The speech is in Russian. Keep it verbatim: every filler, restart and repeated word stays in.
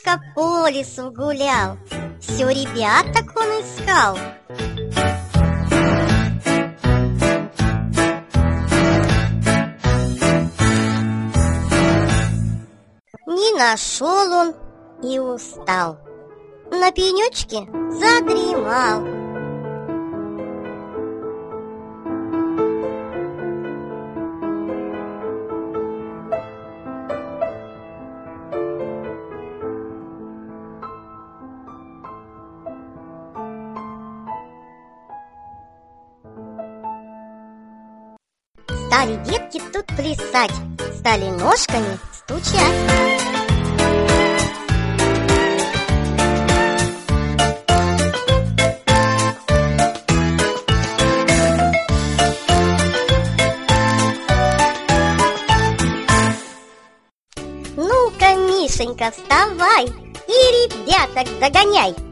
Мишка по лесу гулял, все ребяток он искал. Не нашел он и устал, на пенечке задремал. Стали детки тут плясать, стали ножками стучать. Ну-ка, Мишенька, вставай и ребяток догоняй.